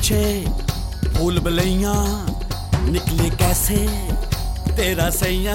पीछे फूल बलैया निकले कैसे तेरा सैया।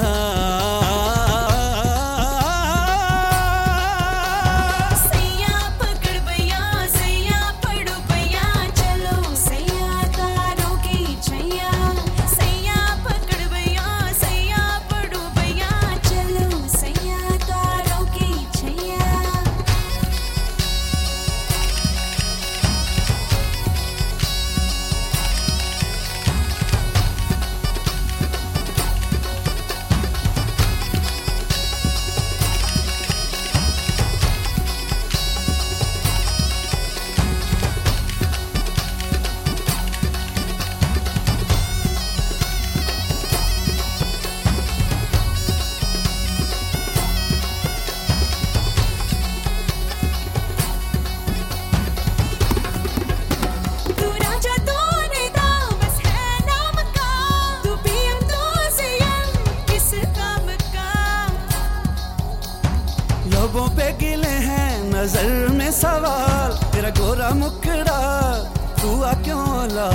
लबों पे गिले हैं नजर में सवाल, तेरा गोरा मुखड़ा तू आ क्यों ला।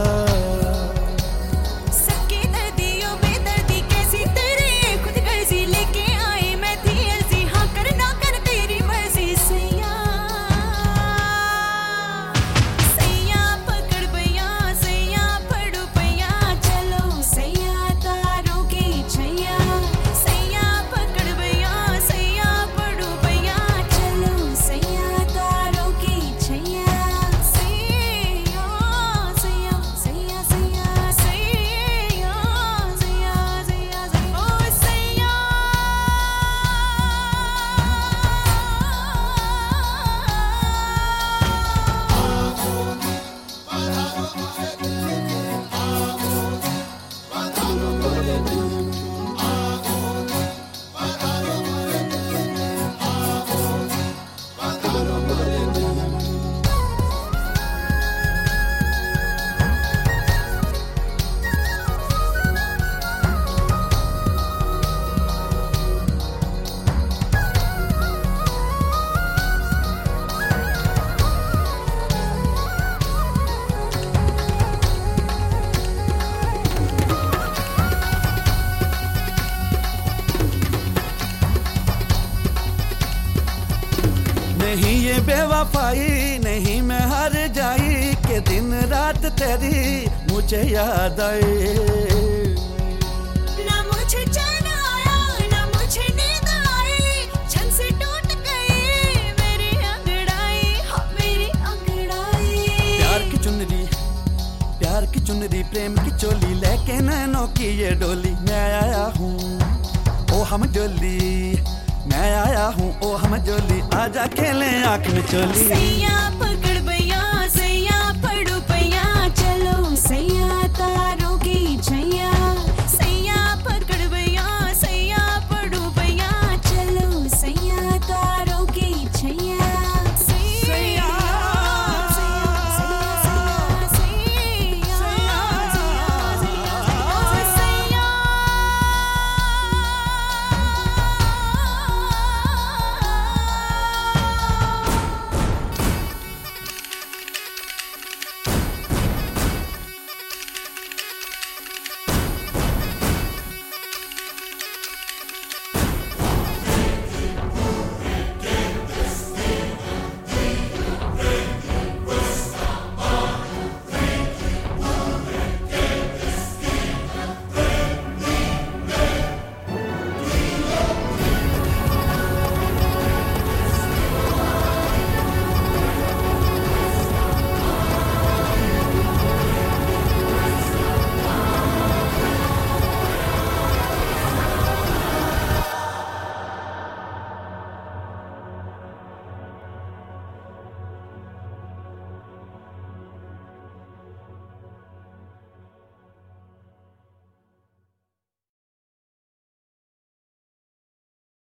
सबके दर्दियों में दर्दी कैसी तेरे खुद गर्जी लेके आई मैं थी अर्जी, हाँ कर ना कर तेरी मर्जी सैया। सैया पकड़ भैया सैया पड़ो भैया चलो सैया तारों की छैया। सैया पकड़ भैया सैया पड़ो भैया चलो सैया तारों की छैया। सैया सैया सैया सैया सैया सैया सैया ओ सैया। नहीं ये बेवफाई नहीं मैं हार जाई के दिन रात तेरी मुझे याद आई। ना मुझे चैन आया ना मुझे नींद आई, छन से टूट गई मेरी अंगड़ाई हाँ मेरी अंगड़ाई। प्यार की चुनरी प्रेम की चोली लेके नैनों की ये डोली मैं आया हूँ ओ हम डोली। मैं आया हूँ ओ हम जोली आजा खेलें आँख में चोली। सैया पकड़